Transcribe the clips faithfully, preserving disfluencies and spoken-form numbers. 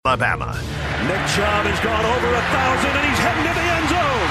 Alabama. Nick Chubb has gone over a thousand, and he's heading to the end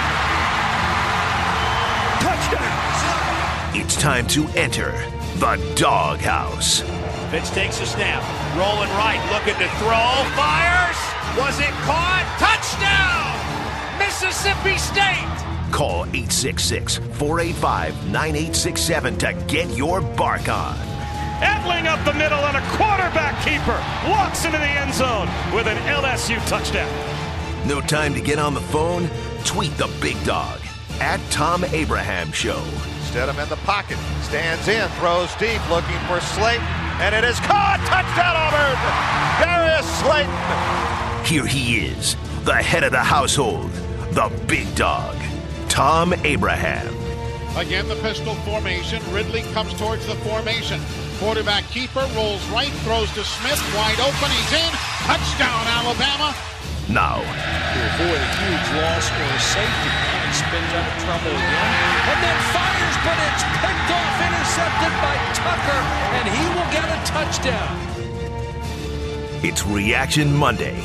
zone. Touchdown! It's time to enter the doghouse. Fitz takes a snap, rolling right, looking to throw, fires. Was it caught? Touchdown! Mississippi State! Call eight six six, four eight five, nine eight six seven to get your bark on. Etling up the middle, and a quarterback keeper walks into the end zone with an L S U touchdown. No time to get on the phone? Tweet the big dog at Tom Abraham Show. Stedham in the pocket, stands in, throws deep, looking for Slayton, and it is caught! Touchdown Auburn! Darius Slayton! Here he is, the head of the household, the big dog, Tom Abraham. Again, the pistol formation. Ridley comes towards the formation. Quarterback keeper rolls right, throws to Smith, wide open, he's in. Touchdown, Alabama. Now, to avoid a huge loss or a safety, and he spins out of trouble again, and then fires, but it's picked off, intercepted by Tucker, and he will get a touchdown. It's Reaction Monday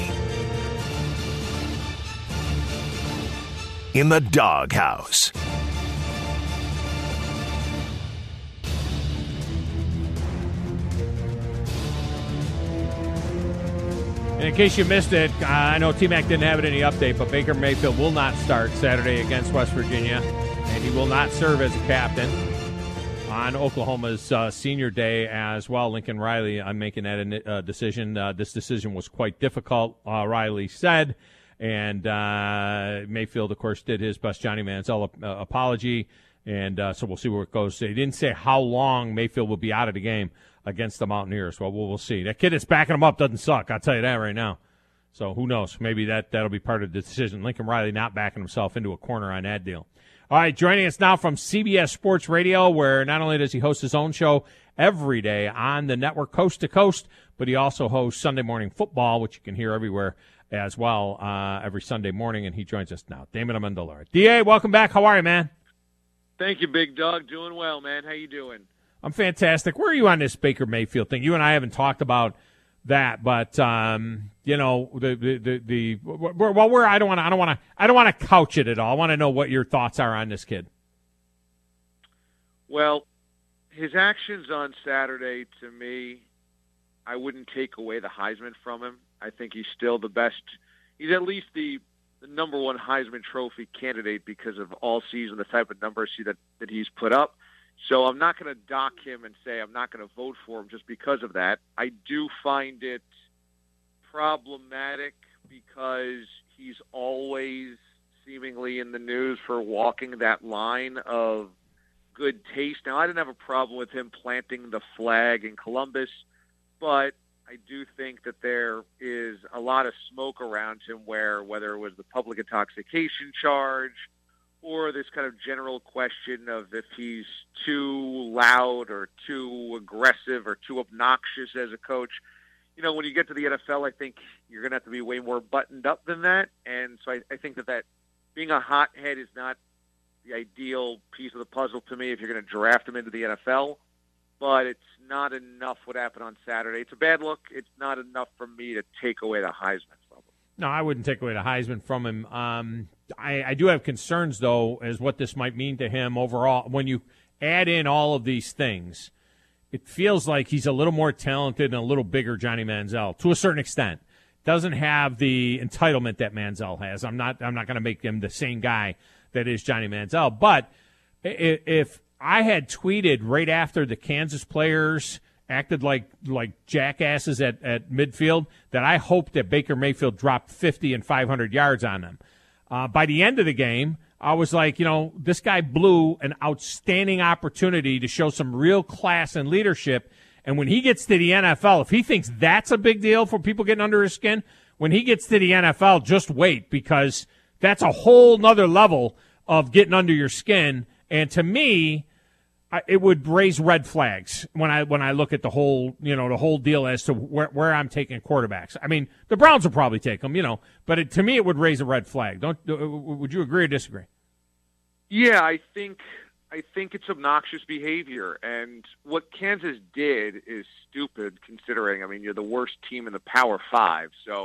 in the doghouse. And in case you missed it, uh, I know T-Mac didn't have it in the update, but Baker Mayfield will not start Saturday against West Virginia, and he will not serve as a captain on Oklahoma's uh, senior day as well. Lincoln Riley, I'm making that a uh, decision. Uh, this decision was quite difficult, uh, Riley said, and uh, Mayfield, of course, did his best Johnny Manziel uh, apology, and uh, so we'll see where it goes. He didn't say how long Mayfield will be out of the game against the Mountaineers. Well, we'll, we'll see. That kid that's backing him up doesn't suck. I'll tell you that right now. So who knows? Maybe that, that'll be part of the decision. Lincoln Riley not backing himself into a corner on that deal. All right, joining us now from C B S Sports Radio, where not only does he host his own show every day on the network coast to coast, but he also hosts Sunday Morning Football, which you can hear everywhere as well uh, every Sunday morning, and he joins us now. Damon Amendola. D A, welcome back. How are you, man? Thank you, Big Dog. Doing well, man. How you doing? I'm fantastic. Where are you on this Baker Mayfield thing? You and I haven't talked about that, but um, you know the the the, the well, where I don't want to I don't want to I don't want to couch it at all. I want to know what your thoughts are on this kid. Well, his actions on Saturday, to me, I wouldn't take away the Heisman from him. I think he's still the best. He's at least the, the number one Heisman Trophy candidate because of all season, the type of numbers that that he's put up. So I'm not going to dock him and say I'm not going to vote for him just because of that. I do find it problematic because he's always seemingly in the news for walking that line of good taste. Now, I didn't have a problem with him planting the flag in Columbus, but I do think that there is a lot of smoke around him where, whether it was the public intoxication charge or this kind of general question of if he's too loud or too aggressive or too obnoxious as a coach. You know, when you get to the N F L, I think you're going to have to be way more buttoned up than that. And so I, I think that, that being a hothead is not the ideal piece of the puzzle to me if you're going to draft him into the N F L. But it's not enough what happened on Saturday. It's a bad look. It's not enough for me to take away the Heisman from him. No, I wouldn't take away the Heisman from him. Um, I, I do have concerns, though, as what this might mean to him overall. When you add in all of these things, it feels like he's a little more talented and a little bigger Johnny Manziel to a certain extent. Doesn't have the entitlement that Manziel has. I'm not I'm not going to make him the same guy that is Johnny Manziel. But if I had tweeted right after the Kansas players acted like like jackasses at, at midfield that I hoped that Baker Mayfield dropped fifty and five hundred yards on them. Uh, by the end of the game, I was like, you know, this guy blew an outstanding opportunity to show some real class and leadership. And when he gets to the N F L, if he thinks that's a big deal for people getting under his skin, when he gets to the N F L, just wait, because that's a whole nother level of getting under your skin. And to me, it would raise red flags when I when I look at the whole you know the whole deal as to where, where I'm taking quarterbacks. I mean, the Browns will probably take them, you know, but it, to me it would raise a red flag. Don't would you agree or disagree? Yeah, I think I think it's obnoxious behavior, and what Kansas did is stupid considering. I mean, you're the worst team in the Power Five, so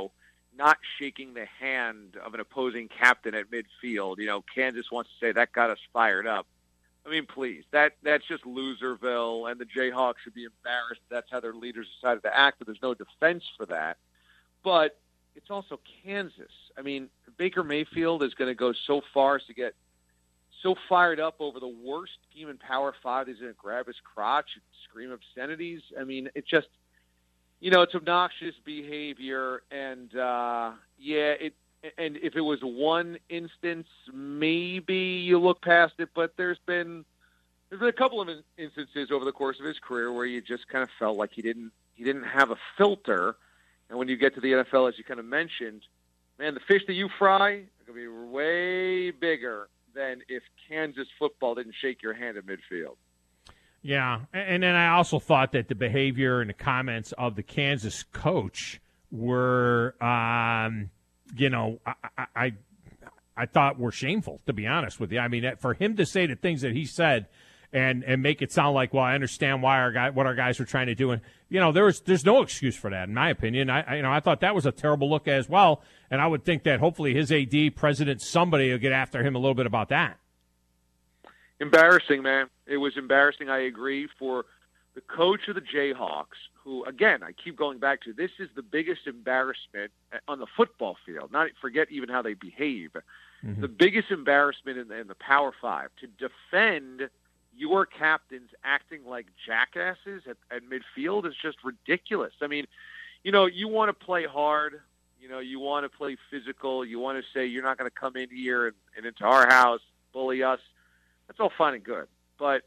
not shaking the hand of an opposing captain at midfield. You know, Kansas wants to say that got us fired up. I mean, please, that that's just Loserville, and the Jayhawks should be embarrassed. That's how their leaders decided to act, but there's no defense for that. But it's also Kansas. I mean, Baker Mayfield is going to go so far as to get so fired up over the worst team in Power Five, he's going to grab his crotch and scream obscenities. I mean, it just, you know, it's obnoxious behavior, and uh, yeah, it. And if it was one instance, maybe you look past it. But there's been there's been a couple of instances over the course of his career where you just kind of felt like he didn't he didn't have a filter. And when you get to the N F L, as you kind of mentioned, man, the fish that you fry are going to be way bigger than if Kansas football didn't shake your hand at midfield. Yeah, and then I also thought that the behavior and the comments of the Kansas coach were. Um, You know, I, I I thought were shameful, to be honest with you. I mean, for him to say the things that he said and, and make it sound like, well, I understand why our guy, what our guys were trying to do, and you know, there was there's no excuse for that, in my opinion. I, I you know I thought that was a terrible look as well, and I would think that hopefully his A D, president, somebody will get after him a little bit about that. Embarrassing, man. It was embarrassing. I agree. For the coach of the Jayhawks, who, again, I keep going back to, this is the biggest embarrassment on the football field. Not forget even how they behave. Mm-hmm. The biggest embarrassment in the, in the Power Five, to defend your captains acting like jackasses at, at midfield is just ridiculous. I mean, you know, you want to play hard. You know, you want to play physical. You want to say you're not going to come in here and, and into our house, bully us. That's all fine and good. But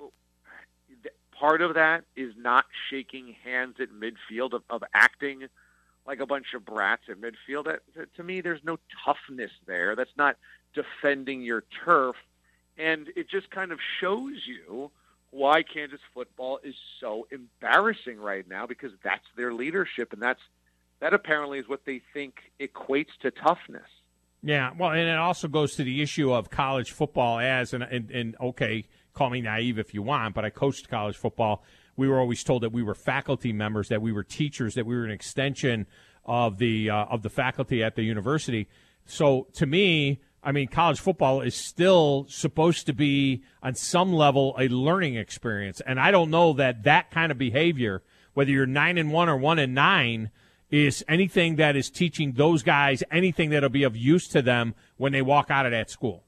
part of that is not shaking hands at midfield, of, of acting like a bunch of brats at midfield. That, that, to me, there's no toughness there. That's not defending your turf. And it just kind of shows you why Kansas football is so embarrassing right now, because that's their leadership, and that's that apparently is what they think equates to toughness. Yeah, well, and it also goes to the issue of college football as, and, and, and okay, call me naive if you want, but I coached college football. We were always told that we were faculty members, that we were teachers, that we were an extension of the uh, of the faculty at the university. So to me, I mean, college football is still supposed to be, on some level, a learning experience. And I don't know that that kind of behavior, whether you're nine and one or one and nine, is anything that is teaching those guys anything that'll be of use to them when they walk out of that school.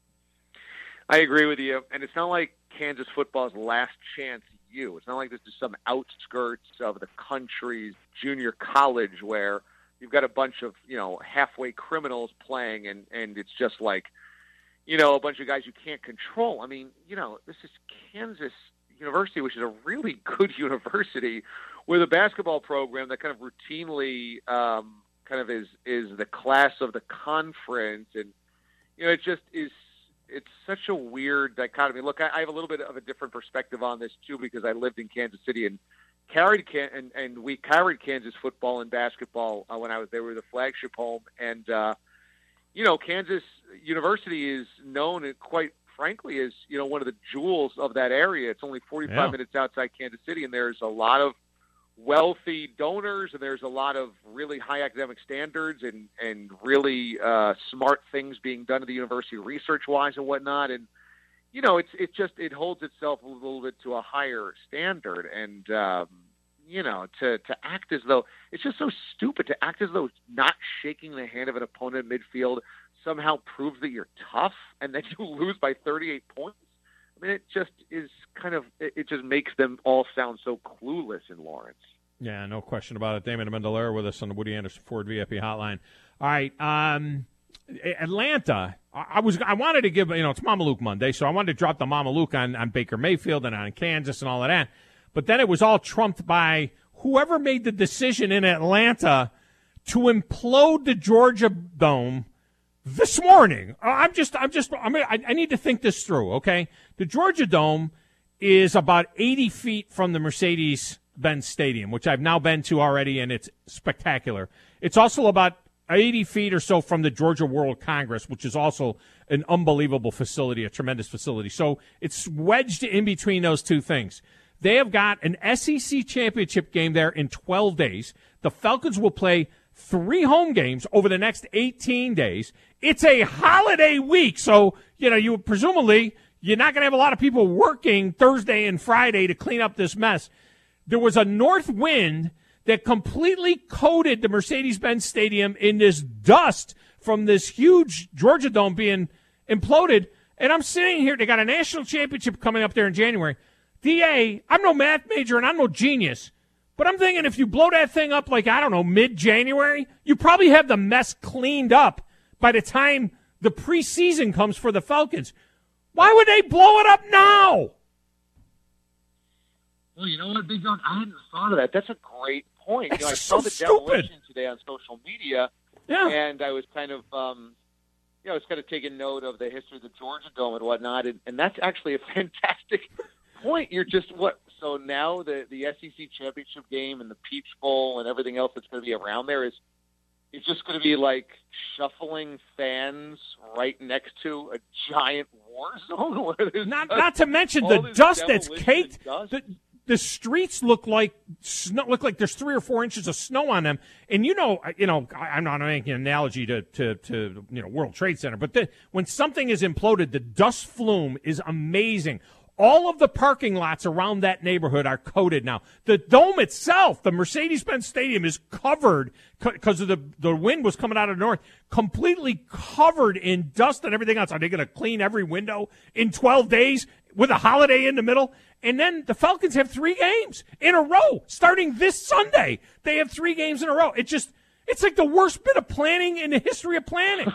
I agree with you. And it's not like Kansas football's last chance U. It's not like this is some outskirts of the country's junior college where you've got a bunch of, you know, halfway criminals playing, and, and it's just like, you know, a bunch of guys you can't control. I mean, you know, this is Kansas University, which is a really good university with a basketball program that kind of routinely um, kind of is, is the class of the conference. And, you know, it just is, it's such a weird dichotomy. Look, I, I have a little bit of a different perspective on this too, because I lived in Kansas City and carried and, and we carried Kansas football and basketball uh, when I was there. We were the flagship home, and uh, you know, Kansas University is known, quite frankly, as, you know, one of the jewels of that area. It's only forty-five yeah. minutes outside Kansas City, and there's a lot of wealthy donors, and there's a lot of really high academic standards and and really uh, smart things being done at the university research-wise and whatnot. And you know, it's it just it holds itself a little bit to a higher standard, and um, you know, to to act as though it's just so stupid to act as though not shaking the hand of an opponent in midfield somehow proves that you're tough, and then you lose by thirty-eight points. I mean, it just is kind of it just makes them all sound so clueless in Lawrence. Yeah, no question about it. Damon Amendolara with us on the Woody Anderson Ford V I P hotline. All right. Um, Atlanta, I was I wanted to give, you know, it's Mama Luke Monday, so I wanted to drop the Mama Luke on, on Baker Mayfield and on Kansas and all of that. But then it was all trumped by whoever made the decision in Atlanta to implode the Georgia Dome this morning. I'm just, I'm just, I mean, I, I need to think this through, okay? The Georgia Dome is about eighty feet from the Mercedes-Benz Stadium, which I've now been to already, and it's spectacular. It's also about eighty feet or so from the Georgia World Congress, which is also an unbelievable facility, a tremendous facility. So it's wedged in between those two things. They have got an S E C championship game there in twelve days. The Falcons will play three home games over the next eighteen days. It's a holiday week, so, you know, you presumably you're not going to have a lot of people working Thursday and Friday to clean up this mess. There was a north wind that completely coated the Mercedes-Benz Stadium in this dust from this huge Georgia Dome being imploded. And I'm sitting here, they got a national championship coming up there in January. D A, I'm no math major and I'm no genius, but I'm thinking if you blow that thing up like, I don't know, mid-January, you probably have the mess cleaned up by the time the preseason comes for the Falcons. Why would they blow it up now? Well, you know what, Big Dog? I hadn't thought of that. That's a great point. You know, I That's saw so the stupid. demolition today on social media, Yeah. and I was kind of, um, you know, I was kind of taking note of the history of the Georgia Dome and whatnot, and, and that's actually a fantastic point. You're just what? So now the the S E C championship game and the Peach Bowl and everything else that's going to be around there is it's just going to be like shuffling fans right next to a giant war zone. Where there's Not just not to mention all the this dust that's demolition caked. dust. The, the streets look like snow, look like there's three or four inches of snow on them. And you know, you know, I, I'm not making an analogy to, to, to you know World Trade Center, but the, when something is imploded, the dust flume is amazing. All of the parking lots around that neighborhood are coated now. The dome itself, the Mercedes-Benz Stadium, is covered because of the, the wind was coming out of the north, completely covered in dust and everything else. Are they going to clean every window in twelve days with a holiday in the middle? And then the Falcons have three games in a row starting this Sunday. They have three games in a row. It just, it's like the worst bit of planning in the history of planning.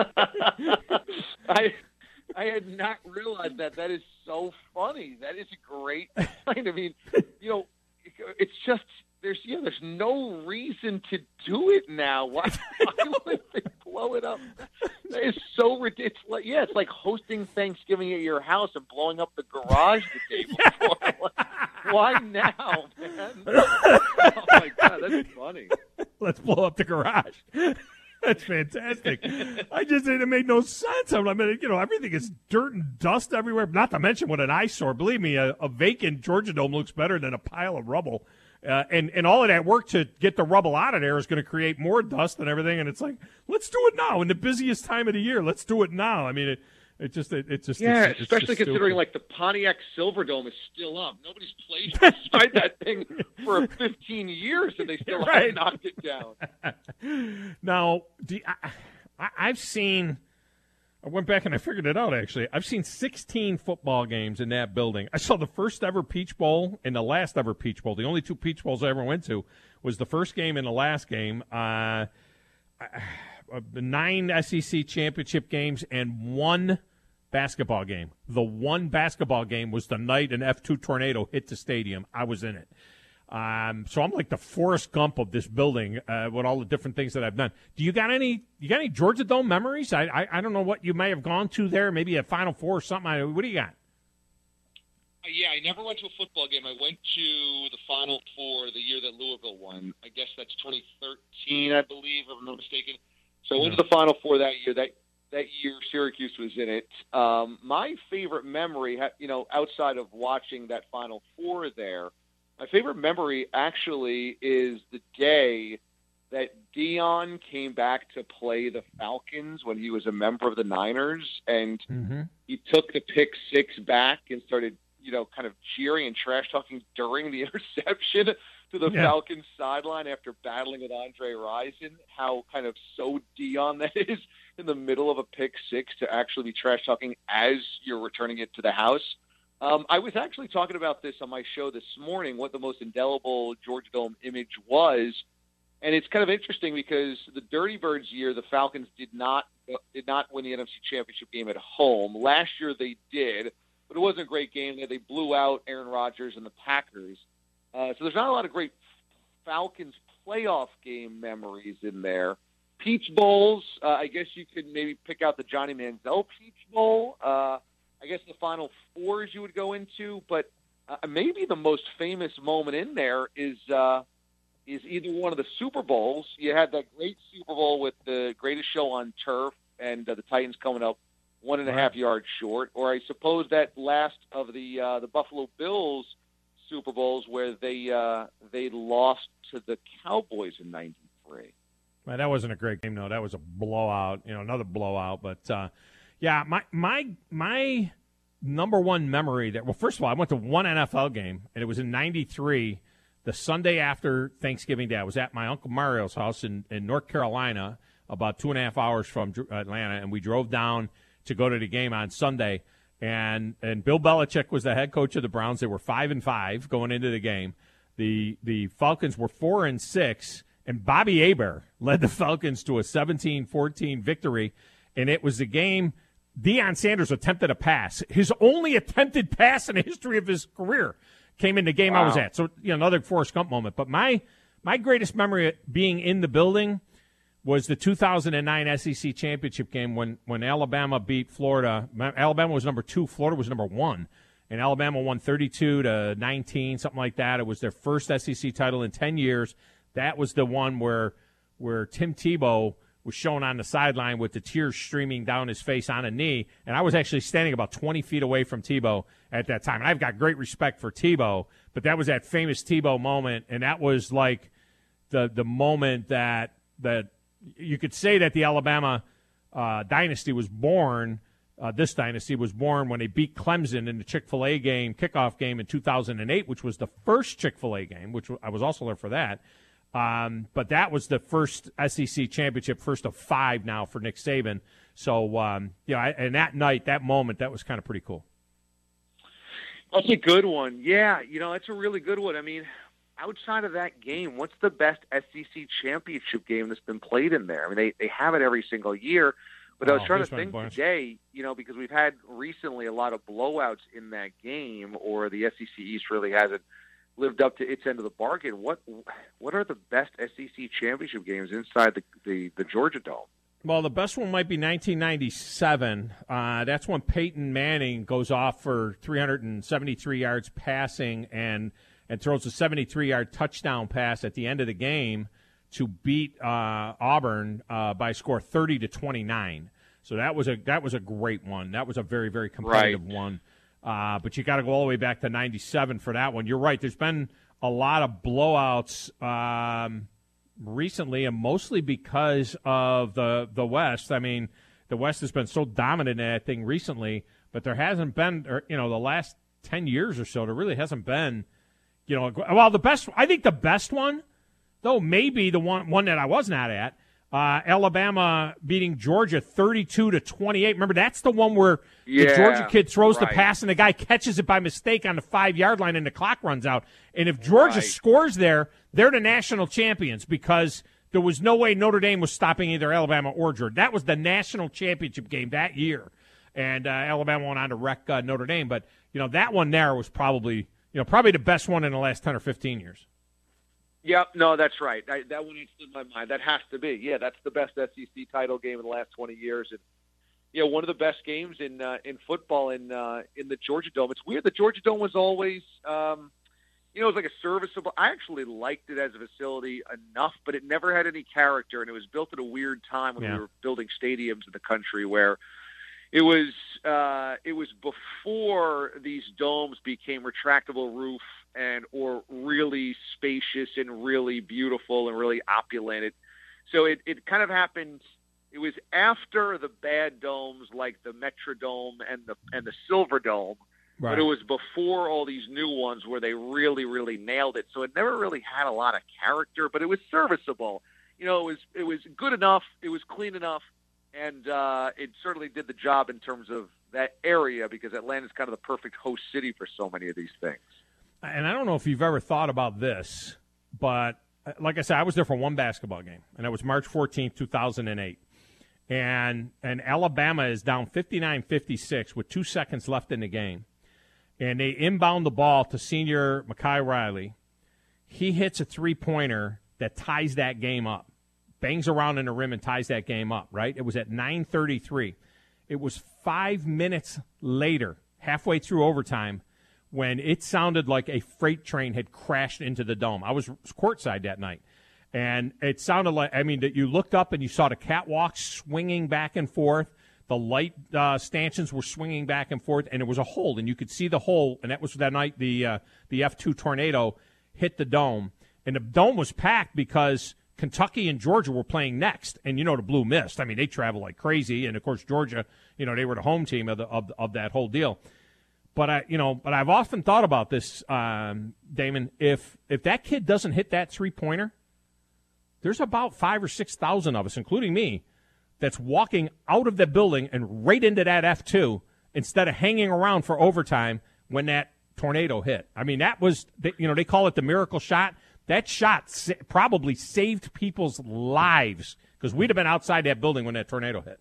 I I had not realized that. That is so funny. That is a great point. I mean, you know, it's just there's yeah, there's no reason to do it now. Why, why would they blow it up? That is so ridiculous. Like, yeah, it's like hosting Thanksgiving at your house and blowing up the garage the day before. Like, why now, man? Oh my God, that's funny. Let's blow up the garage. That's fantastic. I just it made no sense. I mean, you know, everything is dirt and dust everywhere. Not to mention what an eyesore. Believe me, a, a vacant Georgia Dome looks better than a pile of rubble. Uh, and and all of that work to get the rubble out of there is going to create more dust and everything. And it's like, let's do it now in the busiest time of the year. Let's do it now. I mean, it it just it, it just yeah, it's, it's especially just considering stupid. like the Pontiac Silverdome is still up. Nobody's played inside that thing for fifteen years, and they still Right. haven't knocked it down. Now, do you, I, I, I've seen. I went back and I figured it out, actually. I've seen sixteen football games in that building. I saw the first ever Peach Bowl and the last ever Peach Bowl. The only two Peach Bowls I ever went to was the first game and the last game. Uh, nine S E C championship games and one basketball game. The one basketball game was the night an F two tornado hit the stadium. I was in it. Um, so I'm like the Forrest Gump of this building uh, with all the different things that I've done. Do you got any? You got any Georgia Dome memories? I, I I don't know what you may have gone to there. Maybe a Final Four or something. I, what do you got? Uh, yeah, I never went to a football game. I went to the Final Four the year that Louisville won. I guess that's twenty thirteen, I believe, if I'm not mistaken. So I went to the Final Four that year. That that year, Syracuse was in it. Um, my favorite memory, you know, outside of watching that Final Four there. My favorite memory actually is the day that Dion came back to play the Falcons when he was a member of the Niners, and mm-hmm. he took the pick six back and started, you know, kind of cheering and trash talking during the interception to the Yeah. Falcons sideline after battling with Andre Rison. How kind of so Dion that is in the middle of a pick six to actually be trash talking as you're returning it to the house. Um, I was actually talking about this on my show this morning, what the most indelible Georgia Dome image was. And it's kind of interesting because the Dirty Birds year, the Falcons did not did not win the N F C Championship game at home. Last year they did, but it wasn't a great game. They blew out Aaron Rodgers and the Packers. Uh, so there's not a lot of great Falcons playoff game memories in there. Peach Bowls, uh, I guess you could maybe pick out the Johnny Manziel Peach Bowl. Uh, I guess the Final Fours you would go into, but uh, maybe the most famous moment in there is uh, is either one of the Super Bowls. You had that great Super Bowl with the greatest show on turf and uh, the Titans coming up one and a half yards short, or I suppose that last of the uh, the Buffalo Bills Super Bowls where they uh, they lost to the Cowboys in ninety-three. Well, that wasn't a great game, though. That was a blowout, you know, another blowout. But, uh, yeah, my my my number one memory that – well, first of all, I went to one N F L game, and it was in ninety-three, the Sunday after Thanksgiving Day. I was at my Uncle Mario's house in, in North Carolina, about two and a half hours from Atlanta, and we drove down to go to the game on Sunday. And and Bill Belichick was the head coach of the Browns. They were five and five going into the game. The the Falcons were four and six, and Bobby Hebert led the Falcons to a seventeen fourteen victory. And it was the game Deion Sanders attempted a pass. His only attempted pass in the history of his career came in the game wow. I was at. So, you know, another Forrest Gump moment. But my my greatest memory of being in the building was the two thousand nine S E C championship game when, when Alabama beat Florida. Alabama was number two. Florida was number one. And Alabama won thirty-two to nineteen, something like that. It was their first S E C title in ten years. That was the one where where Tim Tebow was shown on the sideline with the tears streaming down his face on a knee. And I was actually standing about twenty feet away from Tebow at that time. And I've got great respect for Tebow, but that was that famous Tebow moment. And that was like the the moment that that – you could say that the Alabama uh, dynasty was born, uh, this dynasty was born when they beat Clemson in the Chick-fil-A game, kickoff game in two thousand eight, which was the first Chick-fil-A game, which I was also there for that. Um, but that was the first S E C championship, first of five now for Nick Saban. So, um, you know, I, and that night, that moment, that was kind of pretty cool. That's a good one. Yeah, you know, it's a really good one. I mean, outside of that game, what's the best S E C championship game that's been played in there? I mean, they, they have it every single year. But oh, I was trying to think today, you know, because we've had recently a lot of blowouts in that game, or the S E C East really hasn't lived up to its end of the bargain. What what are the best S E C championship games inside the, the, the Georgia Dome? Well, the best one might be nineteen ninety-seven. Uh, that's when Peyton Manning goes off for three hundred seventy-three yards passing and – and throws a seventy-three-yard touchdown pass at the end of the game to beat uh, Auburn uh, by a score thirty to twenty-nine. So that was a that was a great one. That was a very, very competitive right. one. Uh, but you got to go all the way back to ninety-seven for that one. You're right. There's been a lot of blowouts um, recently, and mostly because of the the West. I mean, the West has been so dominant in that thing recently, but there hasn't been, or, you know, the last ten years or so, there really hasn't been. You know, well, the best, I think the best one, though, maybe the one one that I was not at, uh, Alabama beating Georgia thirty-two to twenty-eight. Remember, that's the one where yeah, the Georgia kid throws right. the pass and the guy catches it by mistake on the five-yard line and the clock runs out. And if Georgia right. scores there, they're the national champions because there was no way Notre Dame was stopping either Alabama or Georgia. That was the national championship game that year. And uh, Alabama went on to wreck uh, Notre Dame. But, you know, that one there was probably – You know, probably the best one in the last ten or fifteen years. Yep, no, that's right. I, that one stood in my mind. That has to be. Yeah, that's the best S E C title game in the last twenty years. And, you know, one of the best games in uh, in football in uh, in the Georgia Dome. It's weird. The Georgia Dome was always, um, you know, it was like a serviceable. I actually liked it as a facility enough, but it never had any character. And it was built at a weird time when yeah. we were building stadiums in the country where It was uh, it was before these domes became retractable roof and or really spacious and really beautiful and really opulent. It, so it, it kind of happened. It was after the bad domes like the Metrodome and the and the Silver Dome, right. But it was before all these new ones where they really really nailed it. So it never really had a lot of character, but it was serviceable. You know, it was it was good enough. It was clean enough. And uh, it certainly did the job in terms of that area because Atlanta is kind of the perfect host city for so many of these things. And I don't know if you've ever thought about this, but like I said, I was there for one basketball game, and that was March fourteenth, two thousand eight. And and Alabama is down fifty-nine fifty-six with two seconds left in the game. And they inbound the ball to senior Mekhi Riley. He hits a three-pointer that ties that game up. Bangs around in the rim and ties that game up, right? It was at nine thirty-three. It was five minutes later, halfway through overtime, when it sounded like a freight train had crashed into the dome. I was courtside that night. And it sounded like, I mean, that you looked up and you saw the catwalks swinging back and forth. The light uh, stanchions were swinging back and forth, and it was a hole. And you could see the hole, and that was that night the uh, the F two tornado hit the dome. And the dome was packed because Kentucky and Georgia were playing next, and you know the Blue missed. I mean, they travel like crazy, and of course Georgia, you know, they were the home team of the of, of that whole deal. But I, you know, but I've often thought about this, um, Damon. If if that kid doesn't hit that three pointer, there's about five or six thousand of us, including me, that's walking out of the building and right into that F two instead of hanging around for overtime when that tornado hit. I mean, that was, you know, they call it the miracle shot. That shot sa- probably saved people's lives because we'd have been outside that building when that tornado hit.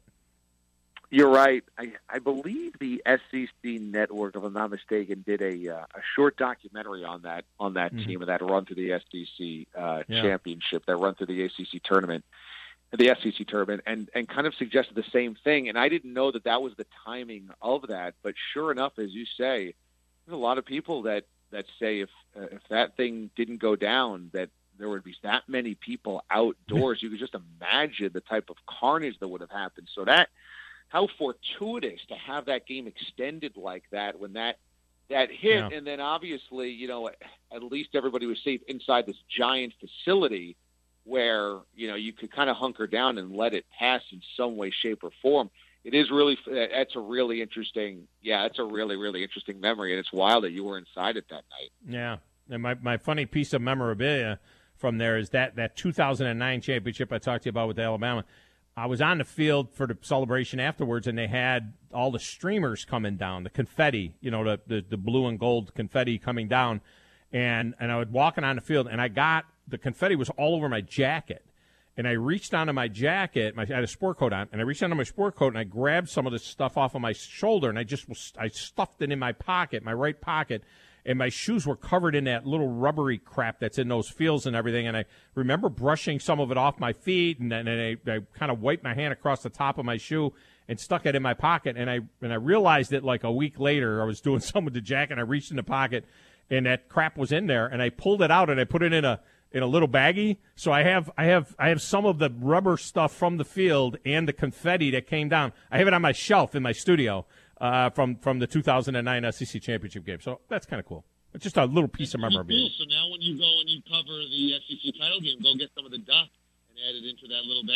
You're right. I, I believe the S E C network, if I'm not mistaken, did a uh, a short documentary on that on that mm-hmm. team and that run through the S E C uh, yeah. championship, that run through the A C C tournament, the S E C tournament, and and kind of suggested the same thing. And I didn't know that that was the timing of that, but sure enough, as you say, there's a lot of people that that say if uh, if that thing didn't go down, that there would be that many people outdoors. You could just imagine the type of carnage that would have happened. So that. How fortuitous to have that game extended like that when that that hit, yeah. and then obviously, you know, at least everybody was safe inside this giant facility where, you know, you could kind of hunker down and let it pass in some way, shape, or form. It is really, that's a really interesting, yeah, that's a really, really interesting memory, and it's wild that you were inside it that night. Yeah, and my, my funny piece of memorabilia from there is that, that two thousand nine championship I talked to you about with Alabama. I was on the field for the celebration afterwards, and they had all the streamers coming down, the confetti, you know, the, the, the blue and gold confetti coming down. And, and I was walking on the field, and I got the confetti was all over my jacket. And I reached onto my jacket. My, I had a sport coat on, and I reached onto my sport coat, and I grabbed some of the stuff off of my shoulder, and I just was, I stuffed it in my pocket, my right pocket. And my shoes were covered in that little rubbery crap that's in those fields and everything. And I remember brushing some of it off my feet, and then I, I kind of wiped my hand across the top of my shoe and stuck it in my pocket. And I and I realized it like a week later. I was doing something with the jacket, and I reached in the pocket, and that crap was in there. And I pulled it out, and I put it in a in a little baggie. So I have I have I have some of the rubber stuff from the field and the confetti that came down. I have it on my shelf in my studio. Uh, from, from the two thousand nine S E C championship game. So that's kind of cool. It's just a little piece that's of memorabilia. Cool. So now when you go and you cover the S E C title game, go get some of the duck and add it into that little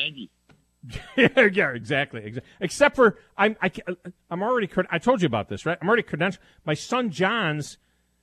baggie. yeah, exactly, exactly. Except for, I'm, I, I'm already, I told you about this, right? I'm already credentialed. My son John's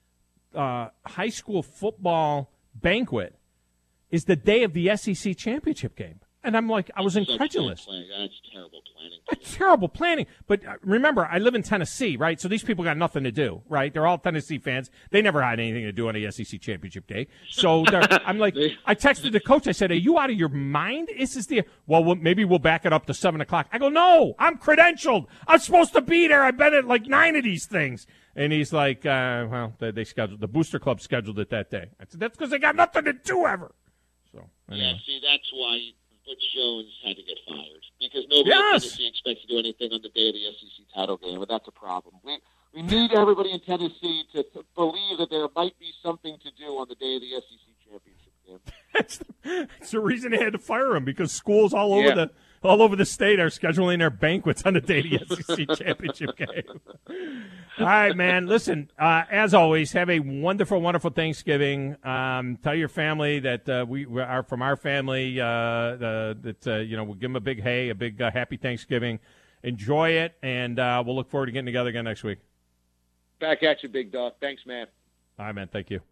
uh, high school football banquet is the day of the S E C championship game. And I'm like, I was That's incredulous. That's terrible planning. That's terrible planning. But remember, I live in Tennessee, right? So these people got nothing to do, right? They're all Tennessee fans. They never had anything to do on the S E C championship day. So I'm like, I texted the coach. I said, are you out of your mind? This is the, well, well, maybe we'll back it up to seven o'clock. I go, no, I'm credentialed. I'm supposed to be there. I've been at like nine of these things. And he's like, uh, well, they, they scheduled, the Booster Club scheduled it that day. I said, that's because they got nothing to do ever. So, anyway. Yeah, see, that's why Butch Jones had to get fired, because nobody yes. in Tennessee expects to do anything on the day of the S E C title game, but that's a problem. We we need everybody in Tennessee to, to believe that there might be something to do on the day of the S E C championship game. That's the, that's the reason they had to fire him, because schools all over yeah. the all over the state are scheduling their banquets on the day of the S E C championship game. All right, man. Listen, uh, as always, have a wonderful, wonderful Thanksgiving. Um, tell your family that uh, we, we are from our family. Uh, uh, that uh, you know, we'll give them a big hey, a big uh, happy Thanksgiving. Enjoy it, and uh, we'll look forward to getting together again next week. Back at you, big dog. Thanks, man. All right, man. Thank you.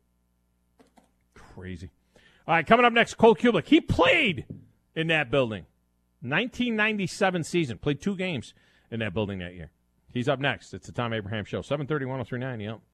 Crazy. All right, coming up next, Cole Kubelik. He played in that building. nineteen ninety-seven season. Played two games in that building that year. He's up next. It's the Tom Abraham Show. seven thirty, ten thirty-nine, yep.